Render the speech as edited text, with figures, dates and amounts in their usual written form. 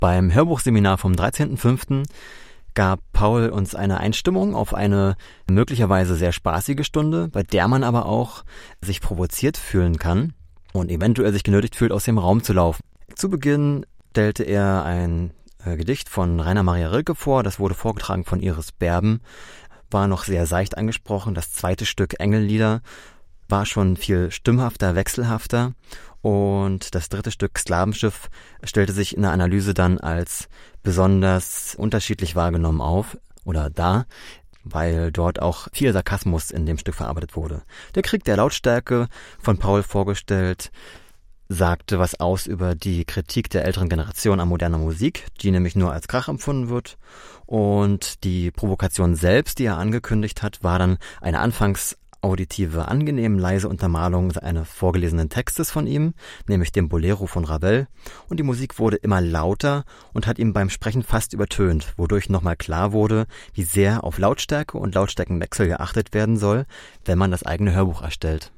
Beim Hörbuchseminar vom 13.05. gab Paul uns eine Einstimmung auf eine möglicherweise sehr spaßige Stunde, bei der man aber auch sich provoziert fühlen kann und eventuell sich genötigt fühlt, aus dem Raum zu laufen. Zu Beginn stellte er ein Gedicht von Rainer Maria Rilke vor, das wurde vorgetragen von Iris Berben, war noch sehr seicht angesprochen. Das zweite Stück Engellieder war schon viel stimmhafter, wechselhafter. Und das dritte Stück Sklavenschiff stellte sich in der Analyse dann als besonders unterschiedlich wahrgenommen auf oder dar, weil dort auch viel Sarkasmus in dem Stück verarbeitet wurde. Der Krieg der Lautstärke, von Paul vorgestellt, sagte was aus über die Kritik der älteren Generation an moderner Musik, die nämlich nur als Krach empfunden wird. Und die Provokation selbst, die er angekündigt hat, war dann eine anfangs auditive, angenehm leise Untermalung eines vorgelesenen Textes von ihm, nämlich dem Bolero von Ravel, und die Musik wurde immer lauter und hat ihm beim Sprechen fast übertönt, wodurch nochmal klar wurde, wie sehr auf Lautstärke und Lautstärkenwechsel geachtet werden soll, wenn man das eigene Hörbuch erstellt.